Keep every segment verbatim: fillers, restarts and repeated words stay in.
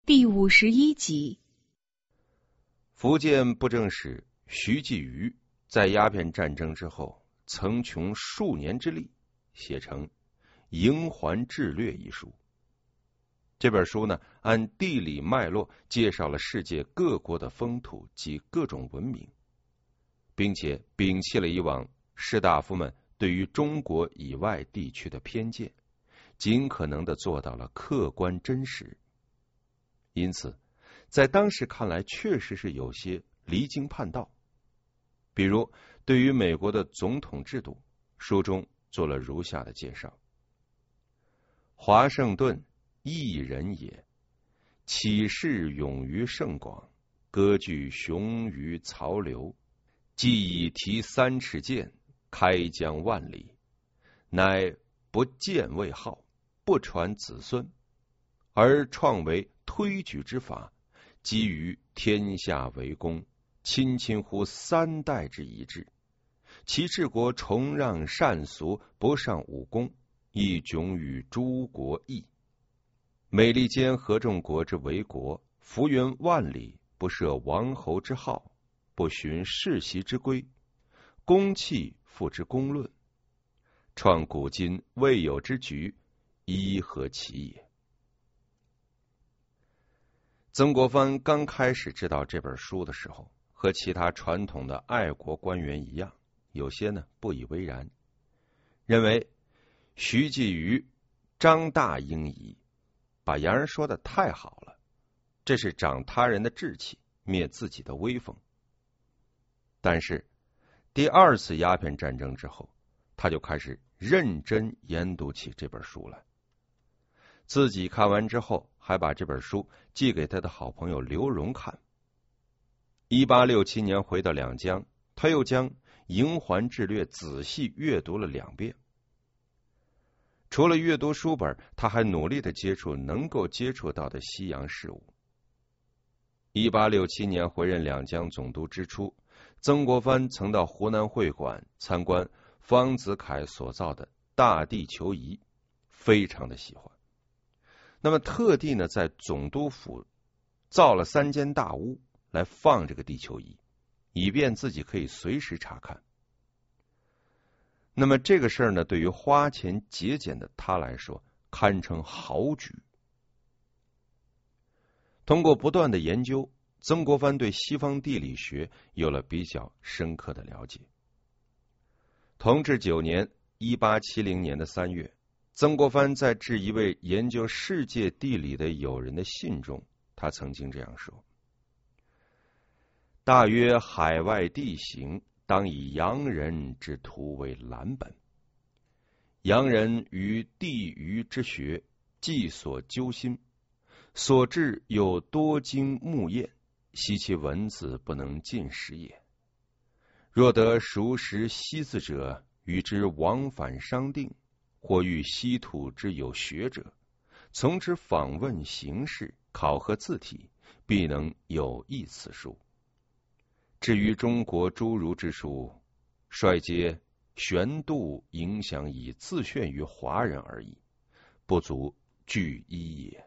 第五十一集。 福建布政使徐继瑜在鸦片战争之后，曾穷数年之力，写成《瀛环志略》一书。这本书呢，按地理脉络介绍了世界各国的风土及各种文明，并且摒弃了以往士大夫们对于中国以外地区的偏见，尽可能的做到了客观真实。因此在当时看来，确实是有些离经叛道。比如对于美国的总统制度，书中做了如下的介绍：华盛顿异人也，起事勇于盛广，割据雄于曹刘，既以提三尺剑，开疆万里，乃不建位号，不传子孙，而创为推举之法，基于天下为公，亲亲乎三代之一致。其治国崇让善俗，不上武功，亦迥与诸国异。美利坚合众国之为国，幅员万里，不设王侯之号，不循世袭之规，公器付之公论，创古今未有之局，伊何其也？曾国藩刚开始知道这本书的时候，和其他传统的爱国官员一样，有些呢不以为然，认为徐继瑜张大英仪，把洋人说的太好了，这是长他人的志气，灭自己的威风。但是第二次鸦片战争之后，他就开始认真研读起这本书来。自己看完之后，还把这本书寄给他的好朋友刘荣看。一八六七年回到两江，他又将《瀛环志略》仔细阅读了两遍。除了阅读书本，他还努力的接触能够接触到的西洋事物。一八六七年回任两江总督之初，曾国藩曾到湖南会馆参观方子恺所造的大地球仪，非常的喜欢。那么特地呢，在总督府造了三间大屋来放这个地球仪，以便自己可以随时查看。那么这个事儿呢，对于花钱节俭的他来说，堪称豪举。通过不断的研究，曾国藩对西方地理学有了比较深刻的了解。同治九年一八七零年的三月，曾国藩在致一位研究世界地理的友人的信中，他曾经这样说：大约海外地形，当以洋人之图为蓝本。洋人于地域之学，既所究心，所至又多经目验，悉其文字不能尽识也。若得熟识西字者，与之往返商定，或遇稀土之有学者，从之访问形式，考核字体，必能有益此书。至于中国诸儒之书，率皆悬度影响以自炫于华人而已，不足据一也。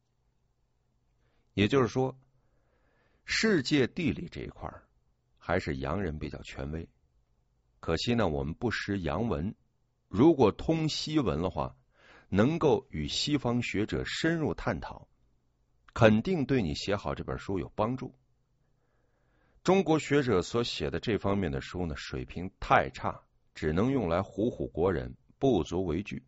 也就是说，世界地理这一块还是洋人比较权威。可惜呢，我们不识洋文，如果通西文的话，能够与西方学者深入探讨，肯定对你写好这本书有帮助。中国学者所写的这方面的书呢，水平太差，只能用来唬唬国人，不足为惧。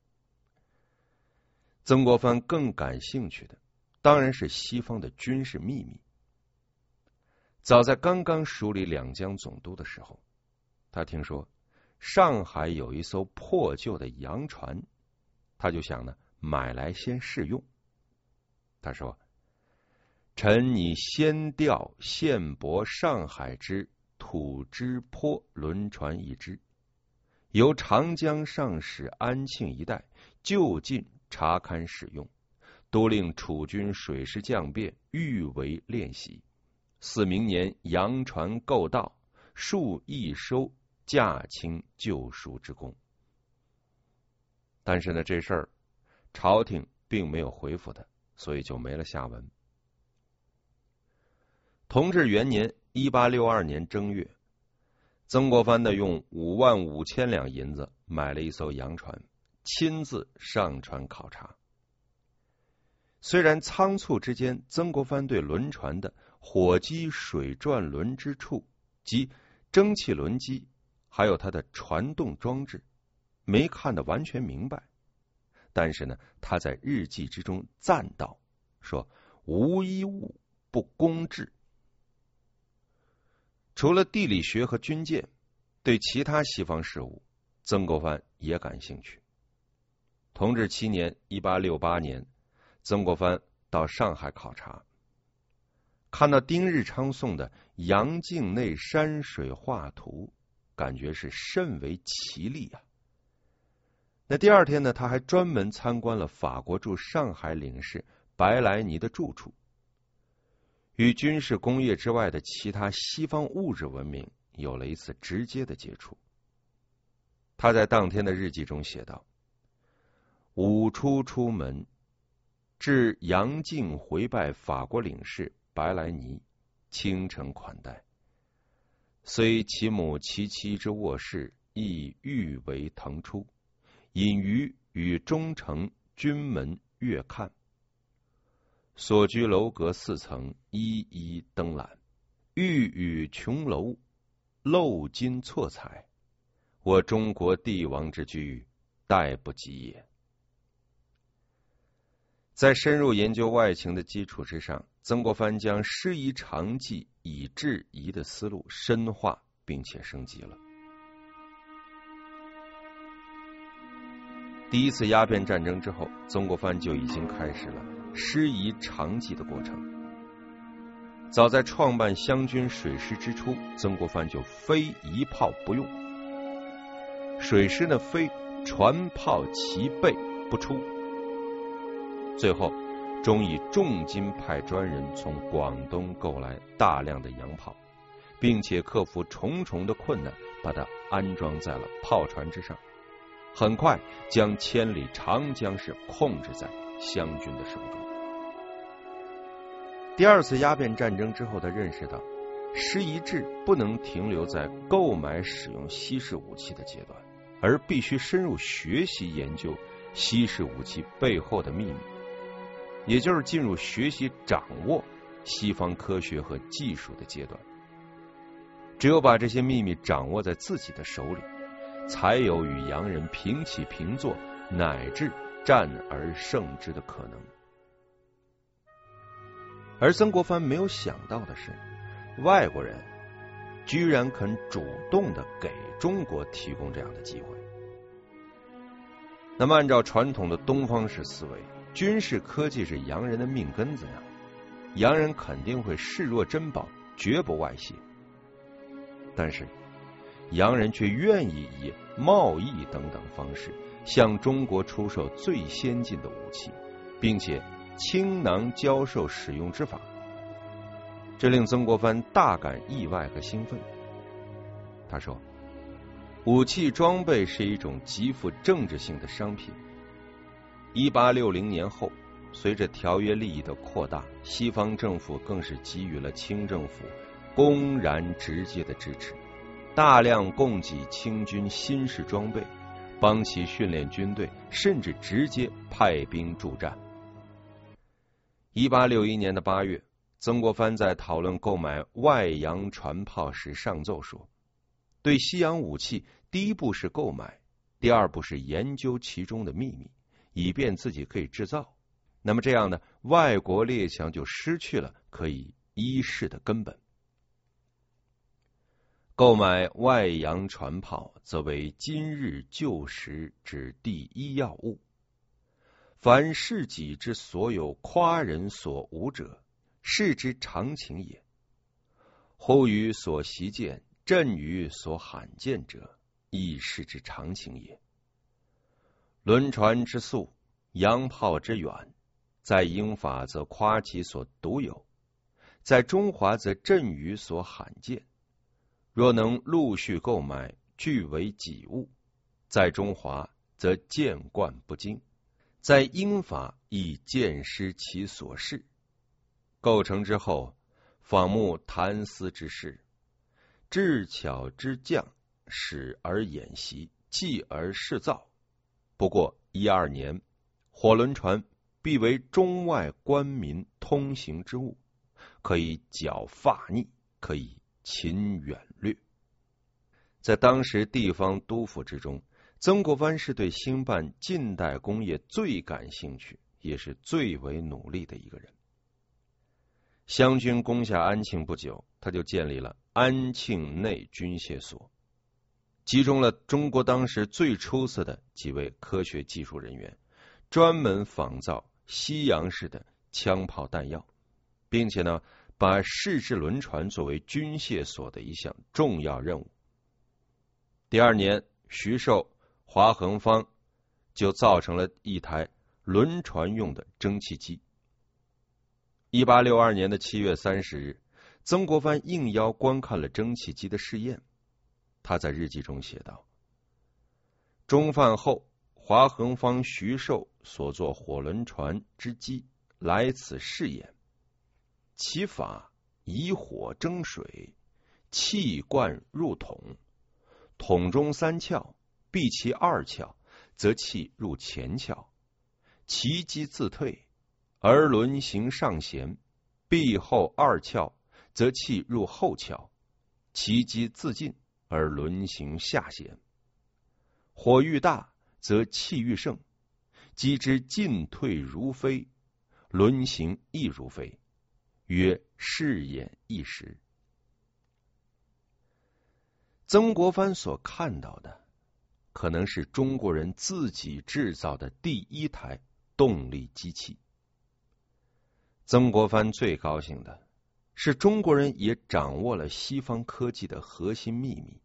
曾国藩更感兴趣的当然是西方的军事秘密。早在刚刚梳理两江总督的时候，他听说上海有一艘破旧的洋船，他就想呢买来先试用。他说：臣拟先调现泊上海之土之坡轮船一只，由长江上使安庆一带就近查勘使用，都令楚军水师将便预为练习，似明年洋船购到，数易收驾轻就熟之功。但是呢，这事儿朝廷并没有回复他，所以就没了下文。 同治元年一八六二年正月，曾国藩呢用五万五千两银子买了一艘洋船，亲自上船考察。虽然仓促之间，曾国藩对轮船的火机水转轮之处及蒸汽轮机，还有它的传动装置，没看得完全明白，但是呢，他在日记之中赞道说：“无一物不公治。”除了地理学和军舰，对其他西方事物，曾国藩也感兴趣。同治七年（一八六八年），曾国藩到上海考察，看到丁日昌送的洋境内山水画图，感觉是甚为奇丽啊。那第二天呢，他还专门参观了法国驻上海领事白莱尼的住处，与军事工业之外的其他西方物质文明有了一次直接的接触。他在当天的日记中写道：“午初出门，至洋境回拜法国领事白莱尼，倾城款待。虽其母其妻之卧室，亦愈为腾出，隐于与中城军门阅看。所居楼阁四层，一一灯览，玉宇琼楼，镂金错彩，我中国帝王之居，殆不及也。”在深入研究外情的基础之上，曾国藩将师夷长技以制夷的思路深化并且升级了。第一次鸦片战争之后，曾国藩就已经开始了师夷长技的过程。早在创办湘军水师之初，曾国藩就非一炮不用，水师呢非船炮齐备不出。最后终以重金派专人从广东购来大量的洋炮，并且克服重重的困难，把它安装在了炮船之上，很快将千里长江是控制在湘军的手中。第二次鸦片战争之后，他认识到师夷制不能停留在购买使用西式武器的阶段，而必须深入学习研究西式武器背后的秘密，也就是进入学习掌握西方科学和技术的阶段。只有把这些秘密掌握在自己的手里，才有与洋人平起平坐，乃至战而胜之的可能。而曾国藩没有想到的是，外国人居然肯主动的给中国提供这样的机会。那么按照传统的东方式思维，军事科技是洋人的命根子呀，洋人肯定会视若珍宝，绝不外泄。但是洋人却愿意以贸易等等方式向中国出售最先进的武器，并且倾囊教授使用之法，这令曾国藩大感意外和兴奋。他说，武器装备是一种极富政治性的商品。一八六零年后，随着条约利益的扩大，西方政府更是给予了清政府公然直接的支持，大量供给清军新式装备，帮其训练军队，甚至直接派兵助战。一八六一年的八月，曾国藩在讨论购买外洋船炮时上奏说，对西洋武器，第一步是购买，第二步是研究其中的秘密，以便自己可以制造。那么这样呢，外国列强就失去了可以依恃的根本。购买外洋船炮，则为今日旧时之第一要务。凡士己之所有夸人所无者，是之常情也。忽于所习见，振于所罕见者，亦是之常情也。轮船之速，洋炮之远，在英法则夸其所独有，在中华则振于所罕见。若能陆续购买，据为己物，在中华则见惯不精，在英法亦见失其所是。构成之后， 访慕谈思之士，智巧之将，使而演习，继而释造。不过一二年，火轮船必为中外官民通行之物，可以剿发逆，可以擒远掠。在当时地方督府之中，曾国藩是对兴办近代工业最感兴趣，也是最为努力的一个人。湘军攻下安庆不久，他就建立了安庆内军械所，集中了中国当时最出色的几位科学技术人员，专门仿造西洋式的枪炮弹药，并且呢，把试制轮船作为军械所的一项重要任务。第二年，徐寿、华恒方就造成了一台轮船用的蒸汽机。一八六二年的七月三十日，曾国藩应邀观看了蒸汽机的试验。他在日记中写道：中饭后，华恒方、徐寿所作火轮船之机来此试验，其法以火蒸水，气灌入桶，桶中三窍，闭其二窍，则气入前窍，其机自退，而轮行上弦；闭后二窍，则气入后窍，其机自进，而轮行下弦。火愈大，则气愈盛，机之进退如飞，轮行亦如飞，曰试验一时。曾国藩所看到的，可能是中国人自己制造的第一台动力机器。曾国藩最高兴的是，中国人也掌握了西方科技的核心秘密。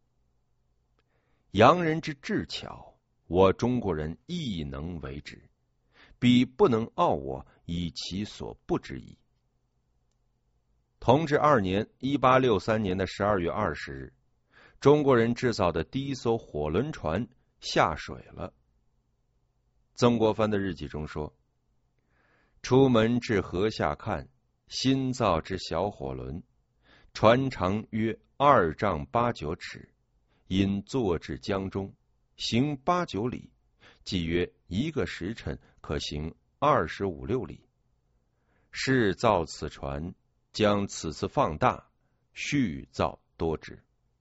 洋人之智巧，我中国人亦能为之，彼不能傲我，以其所不知矣。同治二年，一八六三年的十二月二十日，中国人制造的第一艘火轮船下水了。曾国藩的日记中说：出门至河下看，新造之小火轮，船长约二丈八九尺，因坐至江中，行八九里，即约一个时辰可行二十五六里。试造此船，将此次放大，续造多之。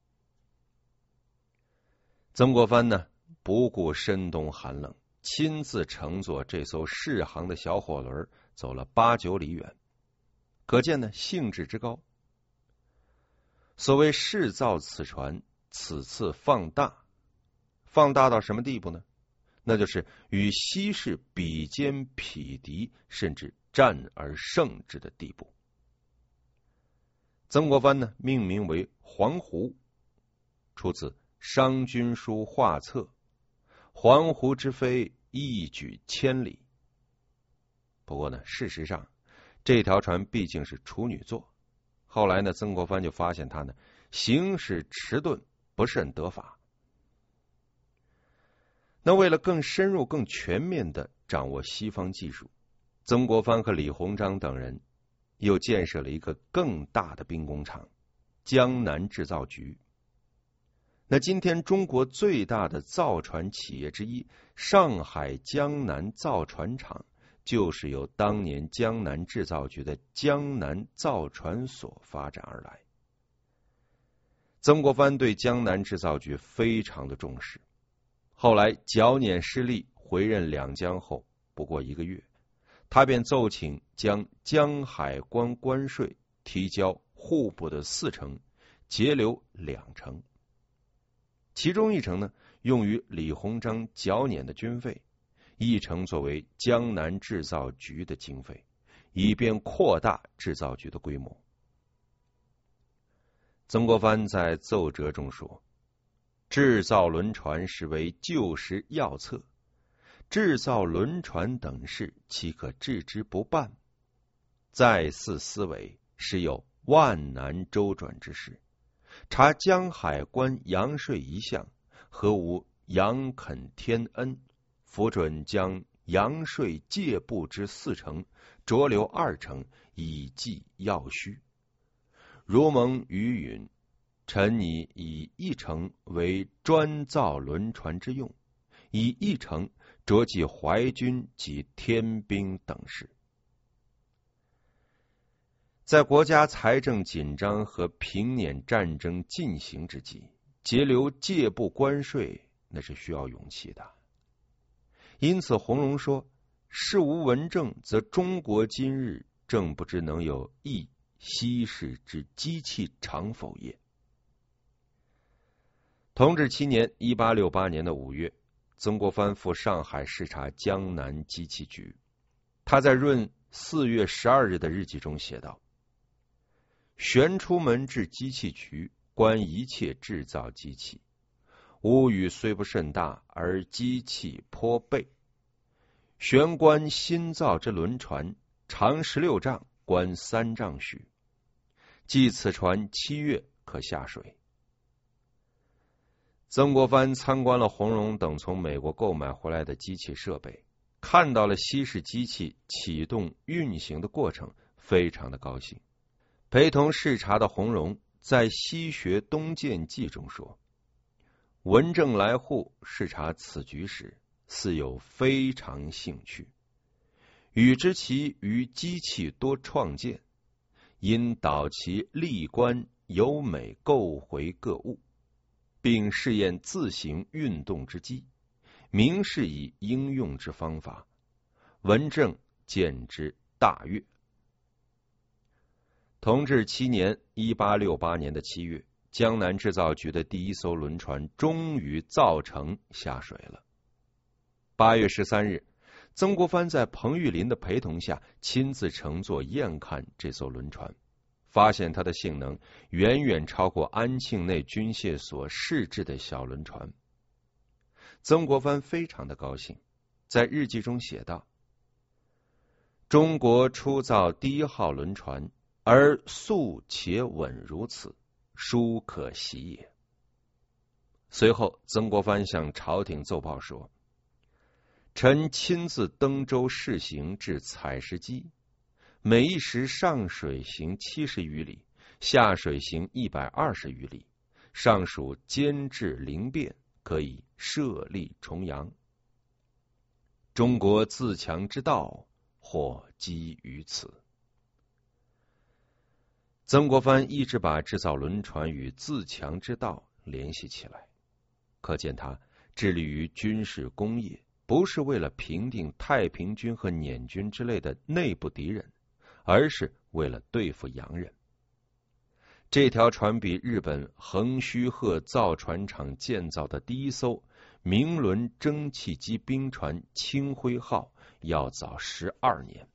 曾国藩呢，不顾深冬寒冷，亲自乘坐这艘适航的小火轮，走了八九里远，可见呢兴致之高。所谓试造此船，此次放大，放大到什么地步呢？那就是与西式比肩匹敌，甚至战而胜之的地步。曾国藩呢，命名为黄湖，出自《商君书画册》，黄湖之飞，一举千里。不过呢，事实上这条船毕竟是处女座，后来呢，曾国藩就发现它呢行驶迟钝，不甚得法。那为了更深入、更全面的掌握西方技术，曾国藩和李鸿章等人又建设了一个更大的兵工厂——江南制造局。那今天中国最大的造船企业之一上海江南造船厂，就是由当年江南制造局的江南造船所发展而来。曾国藩对江南制造局非常的重视，后来剿捻失利，回任两江后不过一个月，他便奏请将江海关关税提交户部的四成，截留两成，其中一成呢用于李鸿章剿捻的军费，一成作为江南制造局的经费，以便扩大制造局的规模。曾国藩在奏折中说：制造轮船实为旧时要策，制造轮船等事，岂可置之不办？再四思维，实有万难周转之事。查江海关洋税一项，何无杨肯天恩，符准将洋税借部之四成，着留二成，以计要需。 如蒙余允，臣拟以一城为专造轮船之用，以一城着记淮军及天兵等事。在国家财政紧张和平捻战争进行之际，节流借部关税，那是需要勇气的。因此弘荣说，事无文政，则中国今日正不知能有一稀世之机器长否也。同治七年一八六八年的五月，曾国藩赴上海视察江南机器局。他在闰四月十二日的日记中写道：旋出门至机器局，观一切制造机器，屋宇虽不甚大，而机器颇备。旋观新造之轮船，长十六丈，宽三丈许。计此船七月可下水。曾国藩参观了弘荣等从美国购买回来的机器设备，看到了西式机器启动运行的过程，非常的高兴。陪同视察的弘荣在《西学东渐记》中说，文正来沪视察此局时，似有非常兴趣，与之其于机器多创建，因导其历观优美购回各物，并试验自行运动之机，明示以应用之方法，文正见之大悦。同治七年一八六八年的七月，江南制造局的第一艘轮船终于造成下水了。八月十三日，曾国藩在彭玉麟的陪同下亲自乘坐验看这艘轮船，发现它的性能远远超过安庆内军械所试制的小轮船。曾国藩非常的高兴，在日记中写道：中国初造第一号轮船，而速且稳如此，殊可喜也。随后曾国藩向朝廷奏报说，臣亲自登舟试行至采石矶，每一时上水行七十余里，下水行一百二十余里，尚属监制灵便，可以设立重洋。中国自强之道，或基于此。曾国藩一直把制造轮船与自强之道联系起来，可见他致力于军事工业，不是为了平定太平军和捻军之类的内部敌人，而是为了对付洋人。这条船比日本横须贺造船厂建造的第一艘明轮蒸汽机兵船清辉号要早十二年。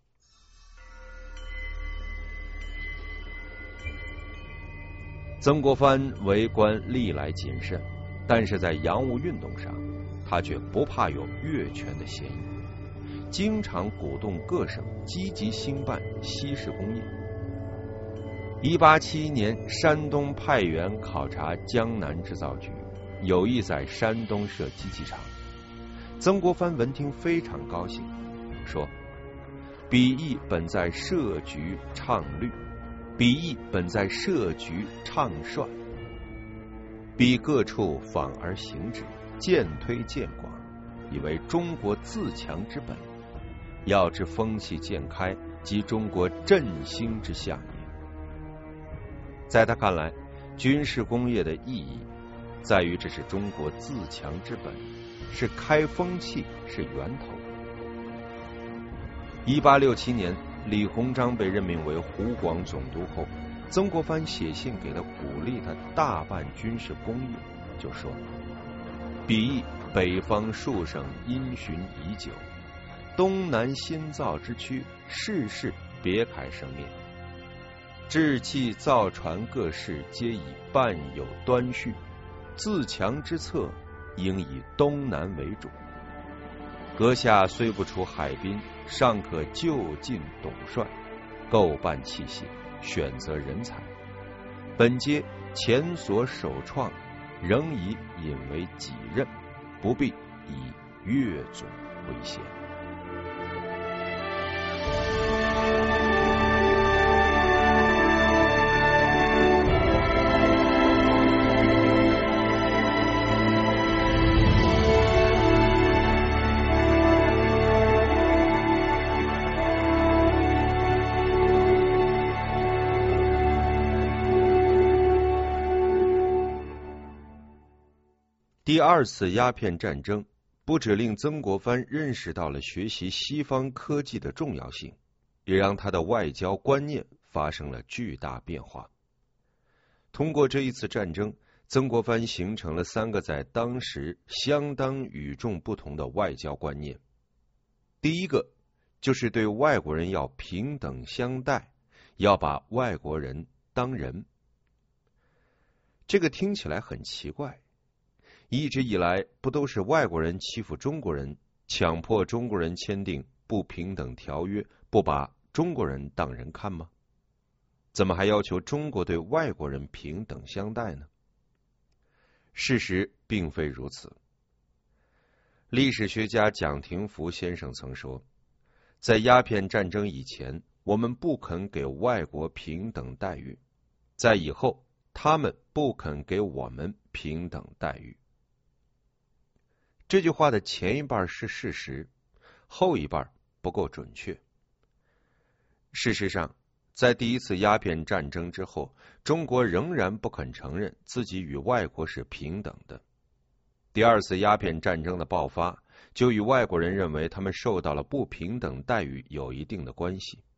曾国藩为官历来谨慎，但是在洋务运动上，他却不怕有越权的嫌疑，经常鼓动各省积极兴办西式工业。一八七一年，山东派员考察江南制造局，有意在山东设机器厂。曾国藩闻听非常高兴，说：彼意本在设局倡律，彼意本在设局倡帅，彼各处访而行之，渐推渐广，以为中国自强之本，要知风气渐开，即中国振兴之象也。在他看来，军事工业的意义在于这是中国自强之本，是开风气，是源头。一八六七年，李鸿章被任命为湖广总督后，曾国藩写信给他，鼓励他大办军事工业，就说：彼意北方数省因循已久，东南新造之区，事事别开生面，制器造船各事皆以半有端绪，自强之策应以东南为主。阁下虽不出海滨，尚可就近董帅，购办器械，选择人才，本皆前所首创，仍以引为己任，不必以越祖为先。 第二次鸦片战争不只令曾国藩认识到了学习西方科技的重要性，也让他的外交观念发生了巨大变化。通过这一次战争，曾国藩形成了三个在当时相当与众不同的外交观念。第一个就是对外国人要平等相待，要把外国人当人。这个听起来很奇怪，一直以来不都是外国人欺负中国人，强迫中国人签订不平等条约，不把中国人当人看吗？怎么还要求中国对外国人平等相待呢？事实并非如此。历史学家蒋廷福先生曾说，在鸦片战争以前，我们不肯给外国平等待遇，在以后，他们不肯给我们平等待遇。这句话的前一半是事实，后一半不够准确。事实上，在第一次鸦片战争之后，中国仍然不肯承认自己与外国是平等的。第二次鸦片战争的爆发，就与外国人认为他们受到了不平等待遇有一定的关系。